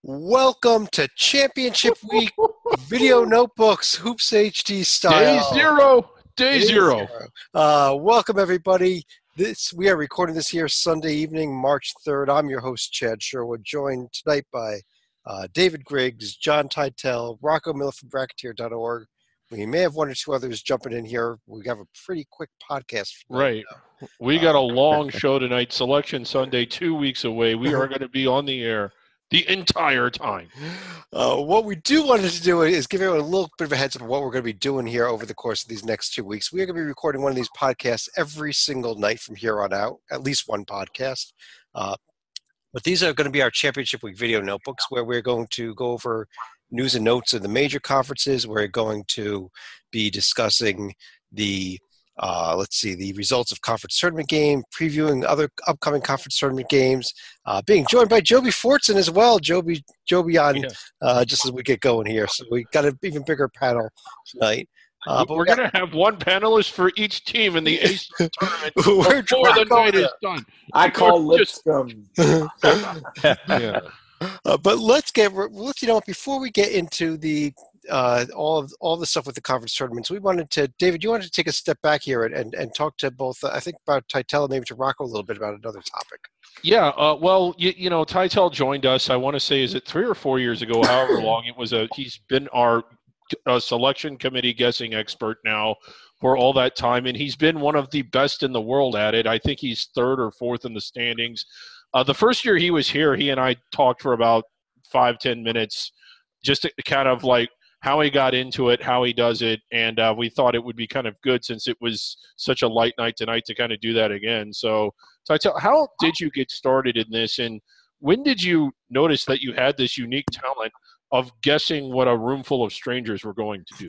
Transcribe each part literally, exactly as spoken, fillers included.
Welcome to Championship Week Video Notebooks, Hoops H D Day style. zero. Day, Day zero. zero. Uh, welcome, everybody. This We are recording this here Sunday evening, March third. I'm your host, Chad Sherwood, joined tonight by uh, David Griggs, John Teitel, Rocco Miller from Bracketeer dot org. We may have one or two others jumping in here. We have a pretty quick podcast for tonight, Right. though. We got Uh, a long show tonight. Selection Sunday, two weeks away. We are going to be on the air the entire time. Uh, what we do want to do is give everyone a little bit of a heads up of what we're going to be doing here over the course of these next two weeks. We are going to be recording one of these podcasts every single night from here on out, at least one podcast. Uh, but these are going to be our Championship Week video notebooks where we're going to go over news and notes of the major conferences. We're going to be discussing the Uh, let's see, the results of conference tournament game, previewing other upcoming conference tournament games, uh, being joined by Joby Fortson as well. Joby, Joby on Yeah. uh, just as we get going here. So we got an even bigger panel tonight. Uh, but We're we got, going to have one panelist for each team in the A C tournament we're before the Rocco night there. is done. I call We're just- Lipscomb. yeah. Uh, but let's get let's you know before we get into the uh, all of all the stuff with the conference tournaments, we wanted to David, you wanted to take a step back here and and, and talk to both uh, I think about Teitel and maybe to Rocco a little bit about another topic. Yeah, uh, well, you, you know, Teitel joined us, I want to say, is it three or four years ago, however long it was. A, he's been our uh, selection committee guessing expert now for all that time, and he's been one of the best in the world at it. I think he's third or fourth in the standings. Uh, the first year he was here, he and I talked for about five, ten minutes, just to kind of like how he got into it, how he does it, and uh, we thought it would be kind of good since it was such a light night tonight to kind of do that again. So, Teitel, how did you get started in this, and when did you notice that you had this unique talent of guessing what a room full of strangers were going to do?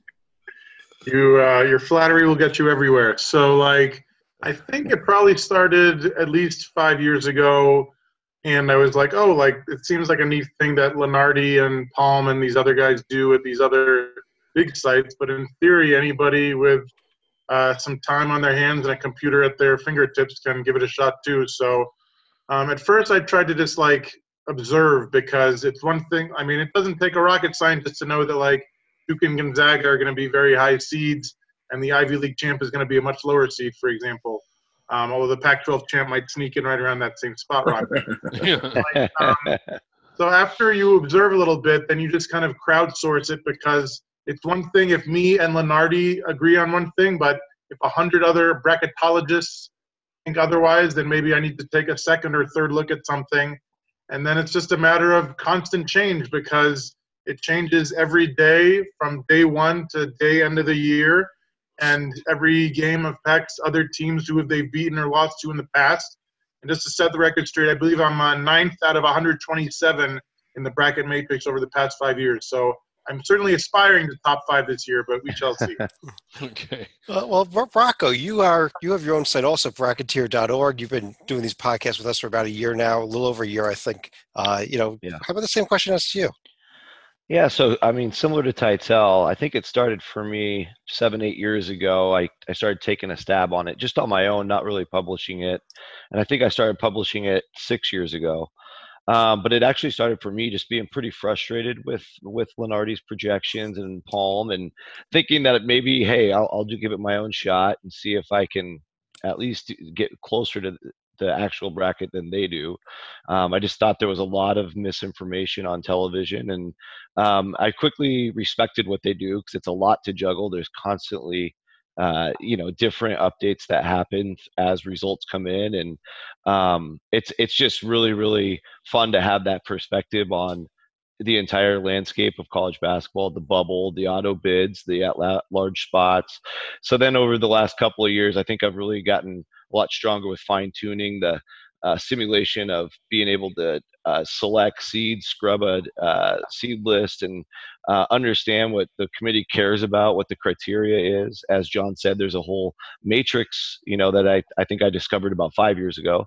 You, uh, your flattery will get you everywhere. So, like, I think it probably started at least five years ago, and I was like, oh, like, it seems like a neat thing that Lenardi and Palm and these other guys do at these other big sites, but in theory, anybody with uh, some time on their hands and a computer at their fingertips can give it a shot too. So um, at first I tried to just, like, observe, because it's one thing, I mean, it doesn't take a rocket scientist to know that, like, Duke and Gonzaga are going to be very high seeds, and the Ivy League champ is going to be a much lower seed, for example. Um, although the Pac twelve champ might sneak in right around that same spot, Rocket. like, um, so after you observe a little bit, then you just kind of crowdsource it, because it's one thing if me and Lenardi agree on one thing, but if a hundred other bracketologists think otherwise, then maybe I need to take a second or third look at something. And then it's just a matter of constant change, because it changes every day from day one to day end of the year. And every game affects other teams who have they beaten or lost to in the past. And just to set the record straight, I believe I'm uh, ninth out of one hundred twenty-seven in the bracket matrix over the past five years. So I'm certainly aspiring to top five this year, but we shall see. Okay. Uh, well, Rocco, you are you have your own site also, Bracketeer dot org. You've been doing these podcasts with us for about a year now, a little over a year, I think. Uh, you know, Yeah. how about the same question as you? Yeah, so I mean, similar to Teitel, I think it started for me seven, eight years ago. I, I started taking a stab on it just on my own, not really publishing it. And I think I started publishing it six years ago. Um, but it actually started for me just being pretty frustrated with with Lenardi's projections and Palm, and thinking that maybe, hey, I'll, I'll do give it my own shot and see if I can at least get closer to the actual bracket than they do. Um, I just thought there was a lot of misinformation on television, and um, I quickly respected what they do, because it's a lot to juggle. There's constantly, uh, you know, different updates that happen as results come in, and um, it's it's just really really fun to have that perspective on the entire landscape of college basketball, the bubble, the auto bids, the at large spots. So then over the last couple of years, I think I've really gotten a lot stronger with fine tuning the uh, simulation of being able to uh, select seeds, scrub a uh, seed list, and uh, understand what the committee cares about, what the criteria is. As John said, there's a whole matrix, you know, that I, I think I discovered about five years ago.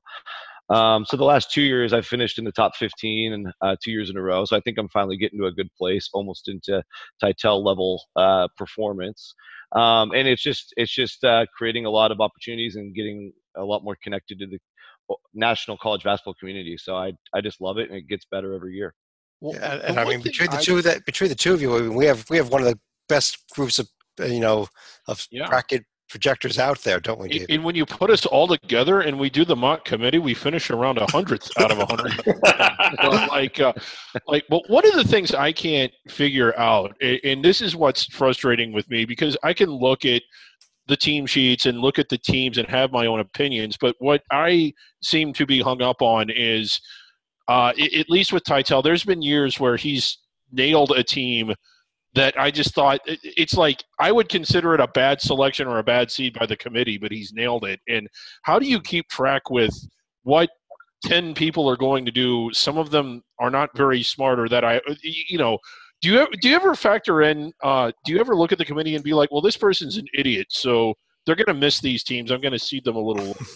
Um, so the last two years I've finished in the top fifteen, and uh, two years in a row. So I think I'm finally getting to a good place, almost into Teitel level uh, performance. Um, and it's just it's just uh, creating a lot of opportunities and getting a lot more connected to the national college basketball community. So I I just love it, and it gets better every year. Well, Yeah, the and I one mean, thing between the I- two that between the two of you, I mean, we have we have one of the best groups of uh, you know of Yeah. bracket projectors out there, don't we, And- David? And when you put us all together and we do the mock committee, we finish around a hundredth out of a hundred. But like, uh, like, well, one of the things I can't figure out, a- and this is what's frustrating with me, because I can look at the team sheets and look at the teams and have my own opinions, but what I seem to be hung up on is, uh, i- at least with Titel, there's been years where he's nailed a team that I just thought it- it's like I would consider it a bad selection or a bad seed by the committee, but he's nailed it. And how do you keep track with what ten people are going to do? Some of them are not very smart, or that I, you know, do you ever, do you ever factor in? Uh, do you ever look at the committee and be like, well, this person's an idiot, so they're going to miss these teams. I'm going to seed them a little lower.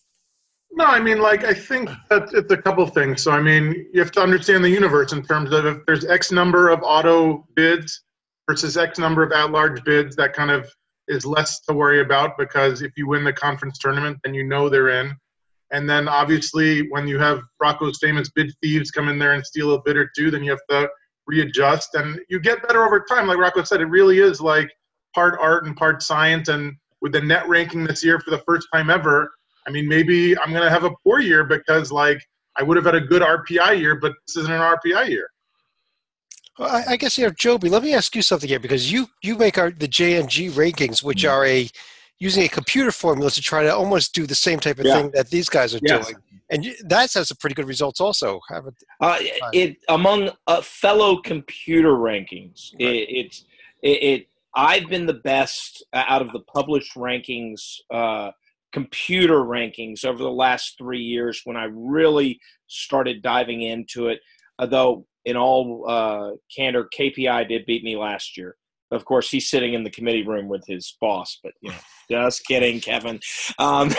No, I mean, like, I think that it's a couple things. So, I mean, you have to understand the universe in terms of if there's X number of auto bids versus X number of at-large bids, that kind of is less to worry about, because if you win the conference tournament, then you know they're in. And then, obviously, when you have Rocco's famous bid thieves come in there and steal a bid or two, then you have to readjust. And you get better over time. Like Rocco said, it really is like part art and part science. And with the net ranking this year for the first time ever, I mean, maybe I'm going to have a poor year because, like, I would have had a good R P I year, but this isn't an R P I year. Well, I, I guess, you know, Joby, let me ask you something here, because you you make our the J N G rankings, which Mm. are a using a computer formula to try to almost do the same type of Yeah. thing that these guys are Yes. doing, and you, that has some pretty good results also. Haven't Uh, it among uh, fellow computer rankings, Right. it, it's it, it. I've been the best out of the published rankings, uh, computer rankings over the last three years when I really started diving into it. Although, in all uh, candor, K P I did beat me last year. Of course, he's sitting in the committee room with his boss, but you know, just kidding, Kevin. Um,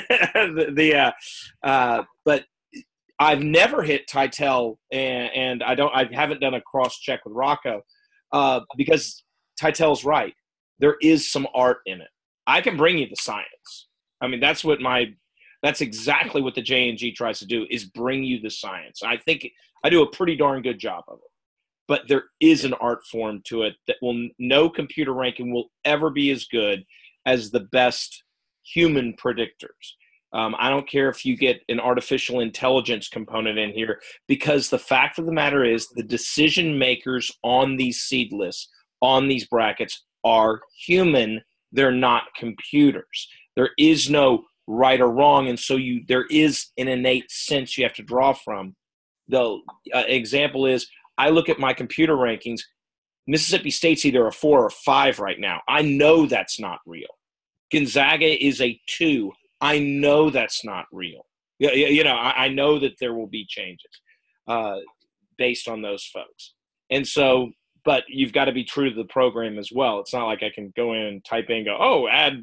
the the uh, uh, but. I've never hit Titel, and, and I don't. I haven't done a cross check with Rocco uh, because Titel's right. There is some art in it. I can bring you the science. I mean, that's what my. That's exactly what the J N G tries to do, is bring you the science. I think I do a pretty darn good job of it. But there is an art form to it that will no computer ranking will ever be as good as the best human predictors. Um, I don't care if you get an artificial intelligence component in here, because the fact of the matter is the decision makers on these seed lists, on these brackets, are human. They're not computers. There is no right or wrong, and so you there is an innate sense you have to draw from. The uh, example is, I look at my computer rankings. Mississippi State's either a four or five right now. I know that's not real. Gonzaga is a two. I know that's not real. You, you know, I, I know that there will be changes uh, based on those folks. And so, but you've got to be true to the program as well. It's not like I can go in and type in and go, oh, add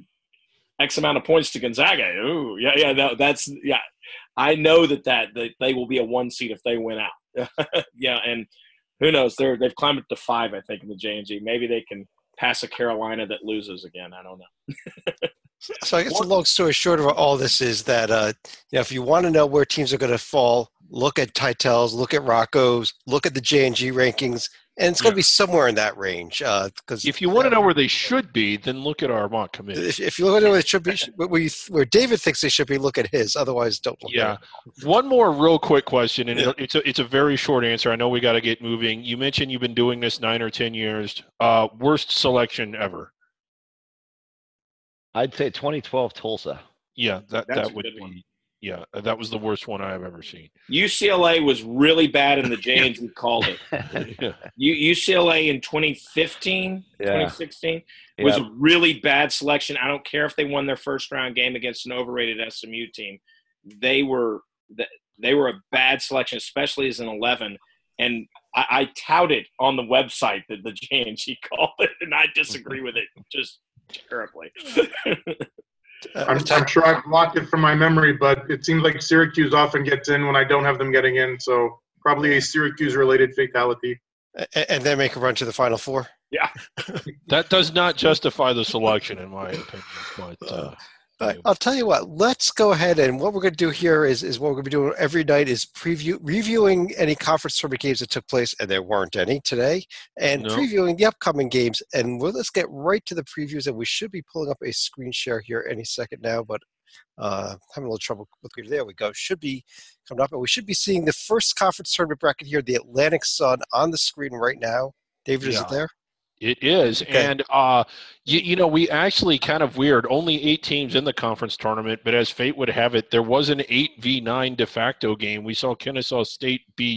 X amount of points to Gonzaga. Ooh, yeah, yeah, no, that's, yeah. I know that, that that they will be a one seed if they win out. Yeah, and who knows? They're, they've climbed up to five, I think, in the J N G. Maybe they can pass a Carolina that loses again. I don't know. So I guess the long story short of all this is that, uh, you know, if you want to know where teams are going to fall, look at Titel's, look at Rocco's, look at the J N G rankings, and it's going to Yeah. be somewhere in that range. Uh, because If you want to know where they should be, then look at our mock committee. if, if you look at where it should be, where, you, where David thinks they should be, look at his. Otherwise, don't look Yeah. at it. One more real quick question, and Yeah. it- it's a it's a very short answer. I know we got to get moving. You mentioned you've been doing this nine or ten years. Uh, worst selection ever? I'd say twenty twelve Tulsa. Yeah, that That's that a would good be. one. Yeah, that was the worst one I've ever seen. U C L A was really bad, and the J N G called it. U- UCLA in twenty fifteen, Yeah. twenty sixteen was Yeah. a really bad selection. I don't care if they won their first round game against an overrated S M U team. They were they were a bad selection, especially as an eleven. And I, I touted on the website that the J N G called it, and I disagree with it just terribly. Uh, I'm, I'm sure I've blocked it from my memory, but it seems like Syracuse often gets in when I don't have them getting in. So probably a Syracuse-related fatality. and, and then make a run to the Final Four. Yeah. That does not justify the selection, in my opinion. But uh, All right, I'll tell you what. Let's go ahead, and what we're going to do here is, is what we're going to be doing every night is preview reviewing any conference tournament games that took place, and there weren't any today, and No. previewing the upcoming games. And we'll, let's get right to the previews, and we should be pulling up a screen share here any second now, but uh, having a little trouble with it. There we go. Should be coming up, and we should be seeing the first conference tournament bracket here, the Atlantic Sun, on the screen right now. David, is Yeah. it there? It is, Okay. and uh, you, you know, we actually kind of weird. Only eight teams in the conference tournament, but as fate would have it, there was an eight v nine de facto game. We saw Kennesaw State beat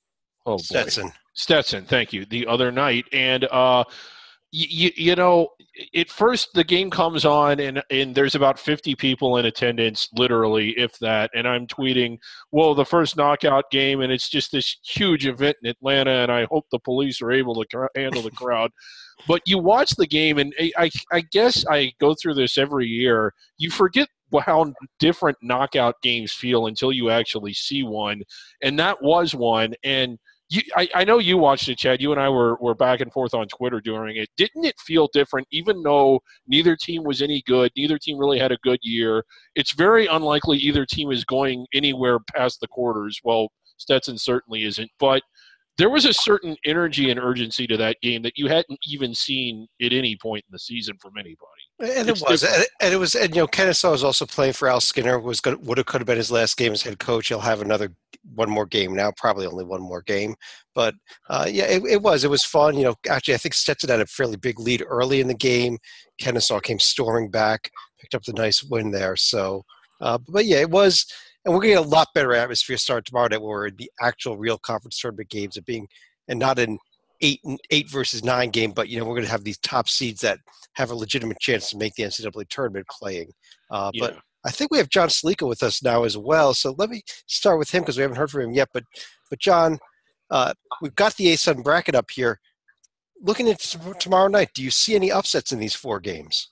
oh boy, Stetson. Stetson. Thank you. The other night, and uh, you, you know, at first the game comes on, and and there's about fifty people in attendance, literally, if that. And I'm tweeting, "Whoa, the first knockout game!" And it's just this huge event in Atlanta, and I hope the police are able to cr- handle the crowd. But you watch the game, and I, I, I guess I go through this every year. You forget how different knockout games feel until you actually see one, and that was one. And You, I, I know you watched it, Chad. You and I were, were back and forth on Twitter during it. Didn't it feel different, even though neither team was any good? Neither team really had a good year. It's very unlikely either team is going anywhere past the quarters. Well, Stetson certainly isn't. But there was a certain energy and urgency to that game that you hadn't even seen at any point in the season from anybody. And It's it was, different. and, and it was, and you know, Kennesaw was also playing for Al Skinner. Was going would have could have been his last game as head coach. He'll have another one more game now, probably only one more game. But uh, yeah, it, it was it was fun. You know, actually, I think Stetson had a fairly big lead early in the game. Kennesaw came storming back, picked up the nice win there. So, uh, but yeah, it was, and we're going to get a lot better atmosphere start tomorrow night. Where we're in the actual real conference tournament games of being, and not in eight eight versus nine game, but you know we're going to have these top seeds that have a legitimate chance to make the N C double A tournament playing. Uh, Yeah. But I think we have John Salika with us now as well. So let me start with him because we haven't heard from him yet. But but John, uh, we've got the A-Sun bracket up here. Looking at t- tomorrow night, do you see any upsets in these four games?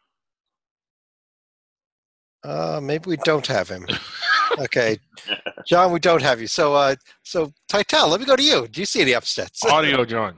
Uh, maybe we don't have him. Okay, John, we don't have you. So uh, so Titel, let me go to you. Do you see any upsets? Audio, John.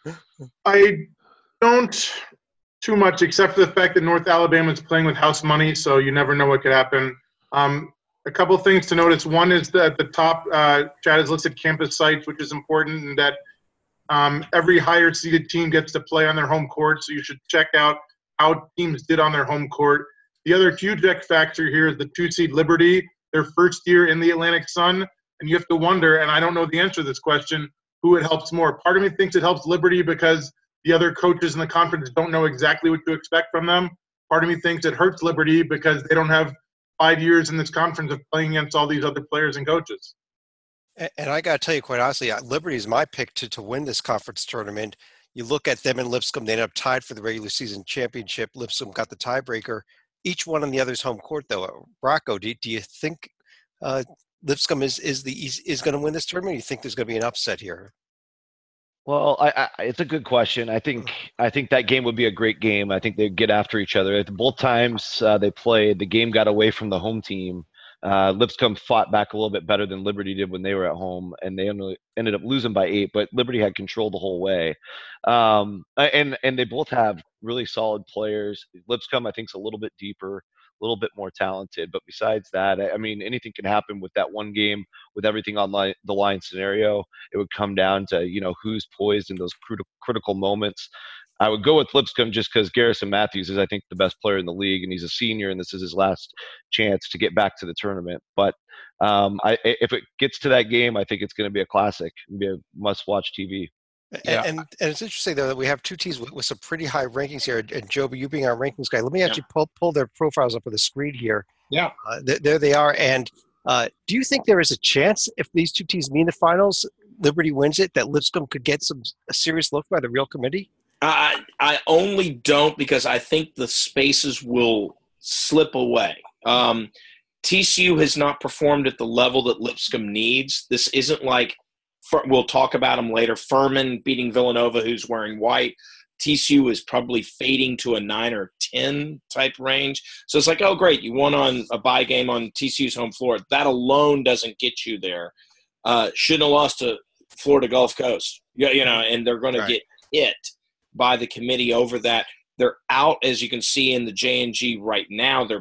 I don't too much, except for the fact that North Alabama is playing with house money, so you never know what could happen. Um, a couple things to notice. One is that at the top, uh, Chad has listed campus sites, which is important, and that um, every higher seeded team gets to play on their home court, so you should check out how teams did on their home court. The other huge X factor here is the two-seed Liberty, their first year in the Atlantic Sun, and you have to wonder, and I don't know the answer to this question, who it helps more. Part of me thinks it helps Liberty because the other coaches in the conference don't know exactly what to expect from them. Part of me thinks it hurts Liberty because they don't have five years in this conference of playing against all these other players and coaches. And, and I got to tell you, quite honestly, uh, Liberty is my pick to, to win this conference tournament. You look at them and Lipscomb, they ended up tied for the regular season championship. Lipscomb got the tiebreaker. Each one on the other's home court, though. Rocco, do, do you think uh, Lipscomb is is the is, is going to win this tournament? Or do you think there's going to be an upset here? Well, I, I, it's a good question. I think I think that game would be a great game. I think they'd get after each other. At both times uh, they played, the game got away from the home team. Uh, Lipscomb fought back a little bit better than Liberty did when they were at home, and they ended ended up losing by eight. But Liberty had control the whole way, um, and and they both have really solid players. Lipscomb, I think, is a little bit deeper, a little bit more talented. But besides that, I, I mean, anything can happen with that one game with everything on line, the line scenario. It would come down to, you know, who's poised in those critical critical moments. I would go with Lipscomb just because Garrison Matthews is, I think, the best player in the league, and he's a senior, and this is his last chance to get back to the tournament. But um, I, if it gets to that game, I think it's going to be a classic, and be a must-watch T V. Yeah. And, and and it's interesting though that we have two teams with, with some pretty high rankings here. And Joby, you being our rankings guy, let me actually pull pull their profiles up on the screen here. Yeah. Uh, th- there they are. And uh, do you think there is a chance if these two teams meet in the finals, Liberty wins it, that Lipscomb could get some a serious look by the real committee? I I only don't because I think the spaces will slip away. Um, T C U has not performed at the level that Lipscomb needs. This isn't like – we'll talk about them later. Furman beating Villanova, who's wearing white. T C U is probably fading to a nine or ten type range. So it's like, oh, great, you won on a bye game on T C U's home floor. That alone doesn't get you there. Uh, shouldn't have lost to Florida Gulf Coast, you, you know, and they're going Right. to get hit by the committee over that. They're out, as you can see in the J and G right now. They're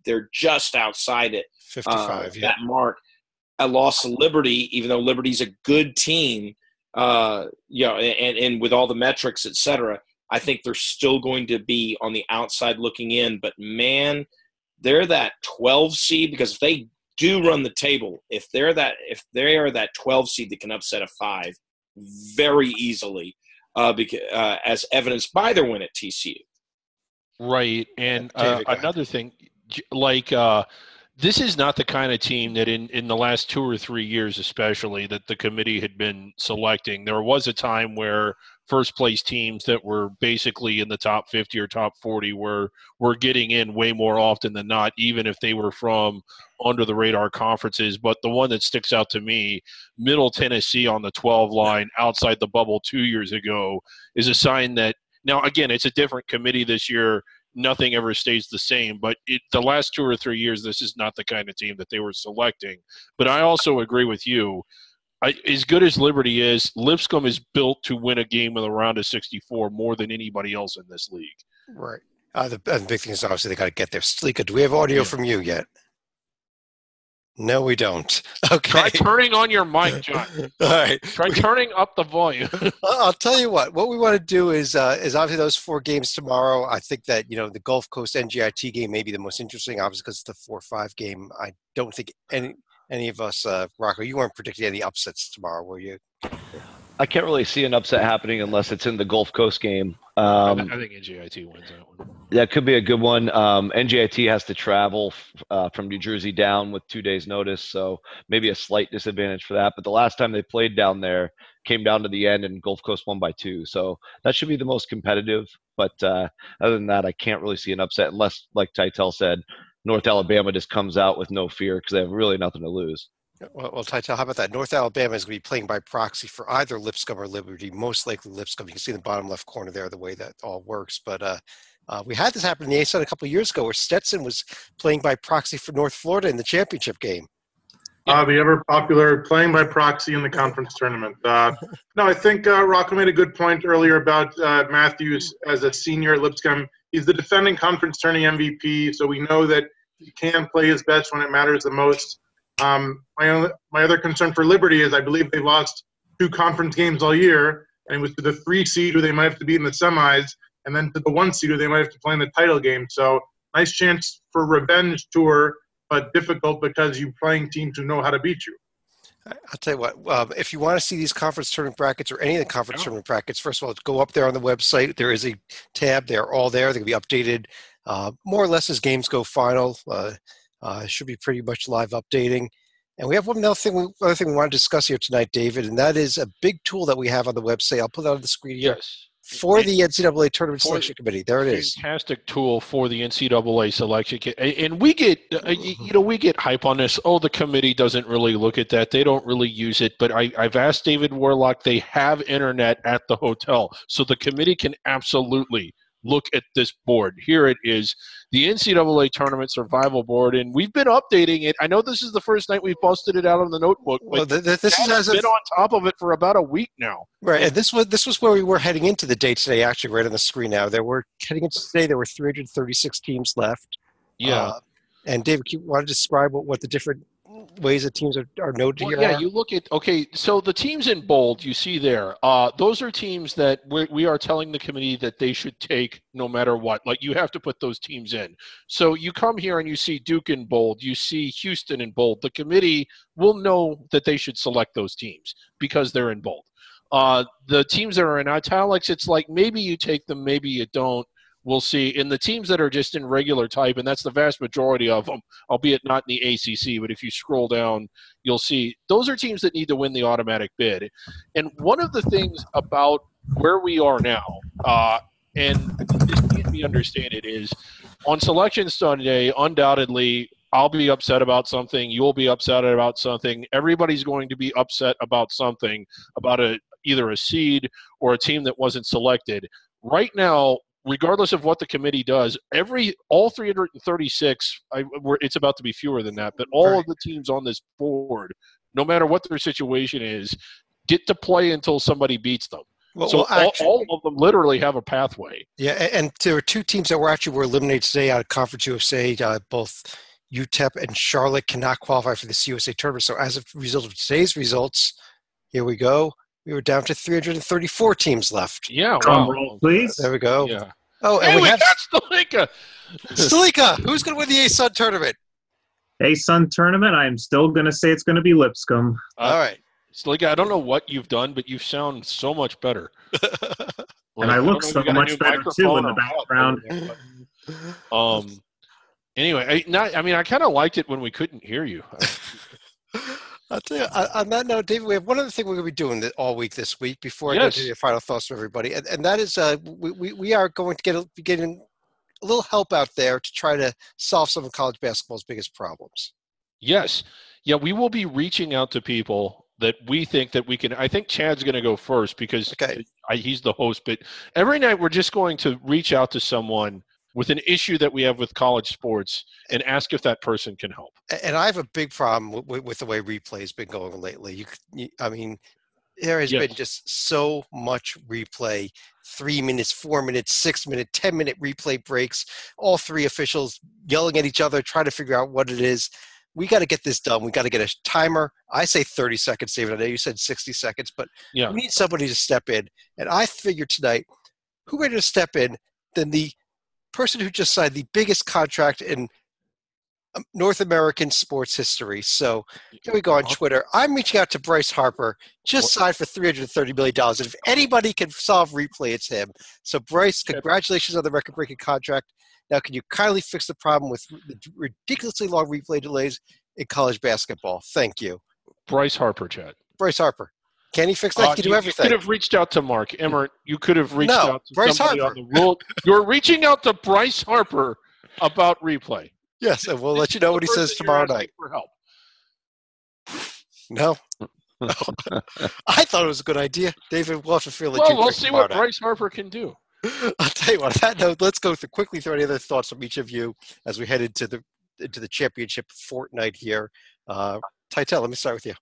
they're just outside it, fifty-five, uh, yeah. that mark. I lost to Liberty, even though Liberty's a good team, uh, you know, and, and with all the metrics, et cetera, I think they're still going to be on the outside looking in. But, man, they're that twelve seed, because if they do run the table, if they're that if they are that twelve seed that can upset a five very easily, uh, because, uh, as evidenced by their win at T C U. Right. And uh, David, go ahead. another thing, j- like uh, this is not the kind of team that in, in the last two or three years especially that the committee had been selecting. There was a time where first place teams that were basically in the top fifty or top forty were were getting in way more often than not, even if they were from under the radar conferences. But the one that sticks out to me, Middle Tennessee on the twelve line outside the bubble two years ago, is a sign that now, again, it's a different committee this year. Nothing ever stays the same, but it, the last two or three years, this is not the kind of team that they were selecting. But I also agree with you. I, as good as Liberty is, Lipscomb is built to win a game in the round of sixty-four more than anybody else in this league. Right. Uh, the, and the big thing is obviously they got to get there. Sleeka, do we have audio Yeah. from you yet? No, we don't. Okay. Try turning on your mic, John. All right. Try turning up the volume. I'll tell you what. What we want to do is uh, is obviously those four games tomorrow. I think that you know the Gulf Coast N G I T game may be the most interesting, obviously because it's the four five game. I don't think any any of us, uh, Rocco, you weren't predicting any upsets tomorrow, were you? I can't really see an upset happening unless it's in the Gulf Coast game. Um, I think N G I T wins that one. That could be a good one. Um, N G I T has to travel uh, from New Jersey down with two days' notice, so maybe a slight disadvantage for that. But the last time they played down there came down to the end, and Gulf Coast won by two. So that should be the most competitive. But uh, other than that, I can't really see an upset unless, like Titel said, North Alabama just comes out with no fear because they have really nothing to lose. Well, well, Titel, how about that? North Alabama is going to be playing by proxy for either Lipscomb or Liberty, most likely Lipscomb. You can see in the bottom left corner there the way that all works. But uh, uh, we had this happen in the A S U N a couple of years ago where Stetson was playing by proxy for North Florida in the championship game. Uh, the ever popular playing by proxy in the conference tournament. Uh, no, I think uh, Rocco made a good point earlier about uh, Matthews as a senior at Lipscomb. He's the defending conference tourney M V P, so we know that he can play his best when it matters the most. Um, my, own, my other concern for Liberty is I believe they lost two conference games all year, and it was to the three seed who they might have to beat in the semis, and then to the one seed who they might have to play in the title game. So nice chance for revenge tour, but difficult because you're playing teams who know how to beat you. I'll tell you what, um, if you want to see these conference tournament brackets or any of the conference Yeah. tournament brackets, first of all, go up there on the website. There is a tab. They're all there. They're going to be updated uh, more or less as games go final. Uh, uh, should be pretty much live updating. And we have one other thing, we, other thing we want to discuss here tonight, David, and that is a big tool that we have on the website. I'll put that on the screen here. Yes. For the N C double A Tournament For- Selection Committee. There it is. Fantastic tool for the N C double A selection. ki- And and we get, uh, y- you know, we get hype on this. Oh, the committee doesn't really look at that. They don't really use it. But I, I've asked David Warlock. They have internet at the hotel, so the committee can absolutely look at this board. Here it is, the N C double A Tournament Survival Board, and we've been updating it. I know this is the first night we've busted it out of the notebook, but Well, th- th- this is Chad as has of, been on top of it for about a week now. right, and this was this was where we were heading into the day today. Actually, right on the screen now. There were heading into today. There were three hundred thirty-six teams left. Yeah. Uh, and David, you want to describe what, what the different ways that teams are, are noted Well, here? yeah, are? you look at okay. So the teams in bold you see there, uh, those are teams that we we are telling the committee that they should take no matter what. Like you have to put those teams in. So you come here and you see Duke in bold, you see Houston in bold. The committee will know that they should select those teams because they're in bold. Uh, the teams that are in italics, it's like maybe you take them, maybe you don't. We'll see. In the teams that are just in regular type, and that's the vast majority of them, albeit not in the A C C, but if you scroll down, you'll see those are teams that need to win the automatic bid. And one of the things about where we are now, uh, and this can't be understated, is on Selection Sunday, undoubtedly, I'll be upset about something. You'll be upset about something. Everybody's going to be upset about something, about a either a seed or a team that wasn't selected. Right now, regardless of what the committee does, every all three hundred thirty-six, I, we're, it's about to be fewer than that, but all Right. of the teams on this board, no matter what their situation is, get to play until somebody beats them. Well, so well, all, actually, all of them literally have a pathway. yeah, and, and there were two teams that were actually were eliminated today out of Conference U S A. Uh, both U T E P and Charlotte cannot qualify for this U S A tournament. So as a result of today's results, here we go. We were down to three hundred thirty-four teams left. Yeah, Drum wow. roll, please. There we go. Yeah. Oh, and Hey, we we have got Stalika. Stalika. Who's going to win the A-Sun tournament? A Sun tournament. I'm still going to say it's going to be Lipscomb. Uh, All right. Stalika, I don't know what you've done, but you sound so much better. And I look don't know if so you got a much new better, too, microphone in the or what, background. but, Um. Anyway, I, not, I mean, I kind of liked it when we couldn't hear you. I'll tell you, on on that note, David, we have one other thing we're going to be doing th- all week this week before I go Yes. to your final thoughts from everybody, and, and that is uh, we, we, we are going to get a, be getting a little help out there to try to solve some of college basketball's biggest problems. Yes. Yeah, we will be reaching out to people that we think that we can. I think Chad's going to go first because Okay. I, he's the host. But every night we're just going to reach out to someone with an issue that we have with college sports and ask if that person can help. A- And I have a big problem with, with the way replay has been going lately. You, c- you I mean, there has Yes. been just so much replay, three minutes, four minutes, six minute, ten minute replay breaks, all three officials yelling at each other, trying to figure out what it is. We got to get this done. We got to get a timer. I say thirty seconds, David. I know you said sixty seconds, but Yeah. we need somebody to step in. And I figured tonight, who better to step in than the person who just signed the biggest contract in um, North American sports history. So here we go on Twitter. I'm reaching out to Bryce Harper, just signed for three hundred thirty million dollars. And if anybody can solve replay, it's him. So Bryce, congratulations on the record-breaking contract. Now, can you kindly fix the problem with the ridiculously long replay delays in college basketball? Thank you. Bryce Harper, Chad. Bryce Harper. Can he fix that? Uh, he can do you, everything. You could have reached out to Mark Emmert. You could have reached No, out to Bryce somebody Harper. on the rule. You're reaching out to Bryce Harper about replay. Yes, and we'll This let you is know the what he person says you're tomorrow asking night. For help. No? I thought it was a good idea. David, we'll have to feel it. Well, we'll see what Bryce Harper can do. I'll tell you what, on that note, let's go through quickly through any other thoughts from each of you as we head into the into the championship fortnight here. Uh, Titel, let me start with you.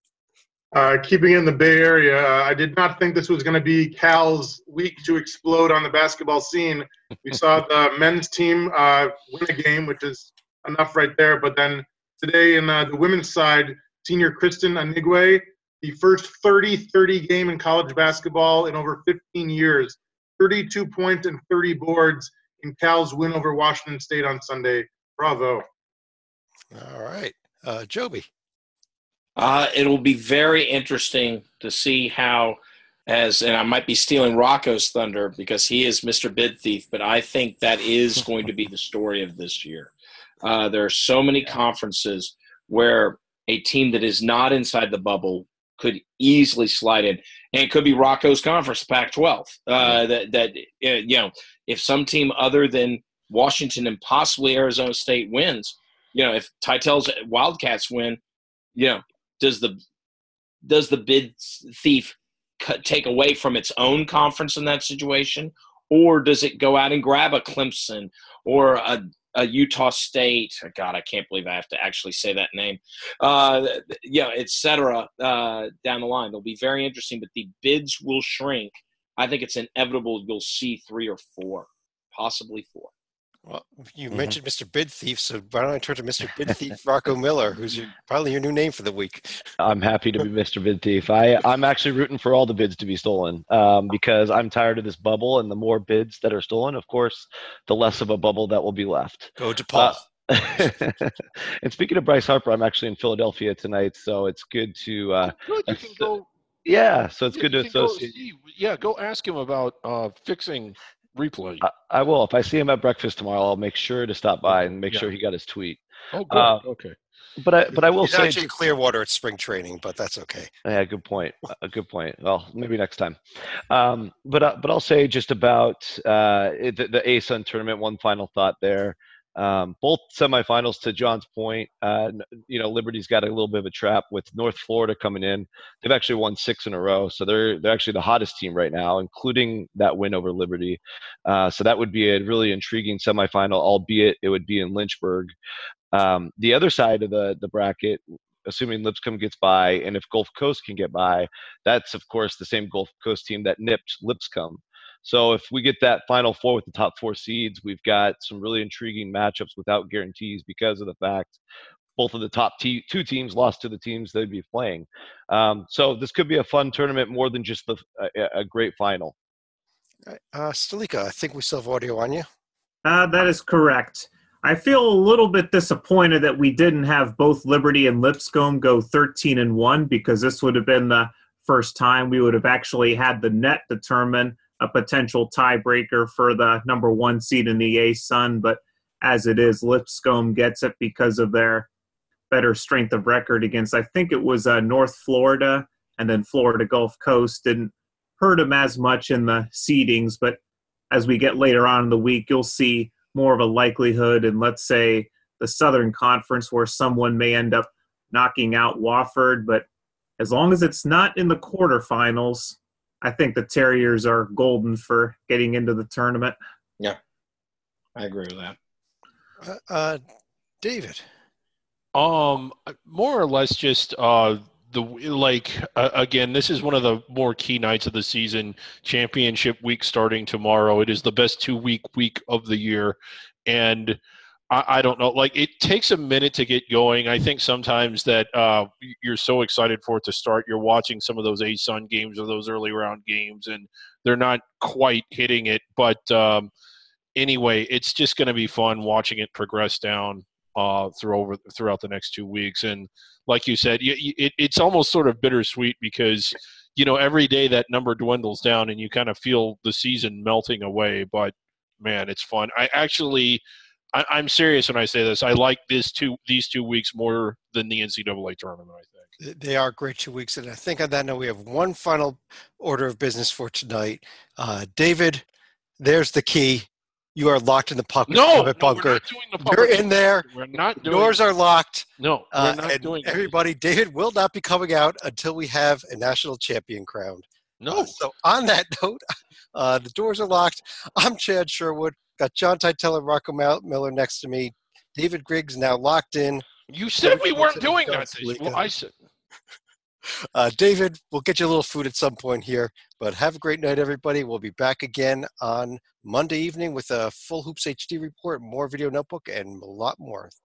Uh, keeping in the Bay Area, uh, I did not think this was going to be Cal's week to explode on the basketball scene. We saw the men's team uh, win a game, which is enough right there. But then today in uh, the women's side, senior Kristen Anigwe, the first thirty thirty game in college basketball in over fifteen years, thirty-two points and thirty boards in Cal's win over Washington State on Sunday. Bravo. All right. Uh, Joby. Uh, it'll be very interesting to see how, as and I might be stealing Rocco's thunder because he is Mister Bid Thief, but I think that is going to be the story of this year. Uh, there are so many conferences where a team that is not inside the bubble could easily slide in, and it could be Rocco's conference, Pac twelve. Uh, that that uh, you know, if some team other than Washington and possibly Arizona State wins, you know, if Titel's Wildcats win, you know. Does the does the Bid Thief cut, take away from its own conference in that situation, or does it go out and grab a Clemson or a, a Utah State? God, I can't believe I have to actually say that name. Uh, yeah, et cetera. Uh, down the line, it'll be very interesting. But the bids will shrink. I think it's inevitable. You'll see three or four, possibly four. Well, you Mhm. mentioned Mister Bid Thief, so why don't I turn to Mister Bid Thief, Rocco Miller, who's your, probably your new name for the week. I'm happy to be Mister Bid Thief. I, I'm actually rooting for all the bids to be stolen um, because I'm tired of this bubble, and the more bids that are stolen, of course, the less of a bubble that will be left. Go to Paul. Uh, and speaking of Bryce Harper, I'm actually in Philadelphia tonight, so it's good to uh, Good, you can go. yeah. So it's you good to can go associate. see- yeah, go ask him about uh, fixing replay. I, I will. If I see him at breakfast tomorrow, I'll make sure to stop by and make Yeah. sure he got his tweet. Oh, good. uh, okay. But I but I will He's say, actually in Clearwater at spring training, but that's okay. yeah, good point. A good point. Well, maybe next time. Um, but uh, but I'll say just about uh, it- the, the A S U N tournament. One final thought there. Um, both semifinals, to John's point, uh, n- you know, Liberty's got a little bit of a trap with North Florida coming in. They've actually won six in a row, so they're they're actually the hottest team right now, including that win over Liberty. Uh, so that would be a really intriguing semifinal, albeit it would be in Lynchburg. Um, the other side of the the bracket, assuming Lipscomb gets by, and if Gulf Coast can get by, that's of course the same Gulf Coast team that nipped Lipscomb. So if we get that Final Four with the top four seeds, we've got some really intriguing matchups without guarantees because of the fact both of the top te- two teams lost to the teams they'd be playing. Um, so this could be a fun tournament more than just the, a, a great final. Uh, Stalika, I think we still have audio on you. Uh, that is correct. I feel a little bit disappointed that we didn't have both Liberty and Lipscomb go thirteen and one, because this would have been the first time we would have actually had the net determine a potential tiebreaker for the number one seed in the A-Sun. But as it is, Lipscomb gets it because of their better strength of record against, I think it was uh, North Florida, and then Florida Gulf Coast didn't hurt them as much in the seedings. But as we get later on in the week, you'll see more of a likelihood in, let's say, the Southern Conference, where someone may end up knocking out Wofford. But as long as it's not in the quarterfinals, I think the Terriers are golden for getting into the tournament. Yeah, I agree with that. Uh, uh, David. Um, more or less just uh the like uh, again, this is one of the more key nights of the season. Championship week starting tomorrow. It is the best two week week of the year, and I, I don't know. Like, it takes a minute to get going. I think sometimes that uh you're so excited for it to start. You're watching some of those A-Sun games or those early round games, and they're not quite hitting it. But um, anyway, it's just going to be fun watching it progress down uh, through over throughout the next two weeks. And like you said, you, you, it, it's almost sort of bittersweet because, you know, every day that number dwindles down and you kind of feel the season melting away. But man, it's fun. I actually, I, I'm serious when I say this. I like this two these two weeks more than the N C double A tournament, I think. They are great two weeks. And I think on that note, we have one final order of business for tonight. Uh, David, there's the key. You are locked in the puck- no, puppet no, bunker. we're not doing the puppet You're bunker. in there. We're not doing Doors are locked. No, we're Uh, not and doing everybody, David will not be coming out until we have a national champion crowned. No. Uh, so on that note, uh, the doors are locked. I'm Chad Sherwood. Got John Titell and Rocco Miller next to me. David Griggs now locked in. You said we weren't doing John that. Stalika. Well, I said. Uh, David, we'll get you a little food at some point here, but have a great night, everybody. We'll be back again on Monday evening with a full Hoops H D report, more Video Notebook, and a lot more.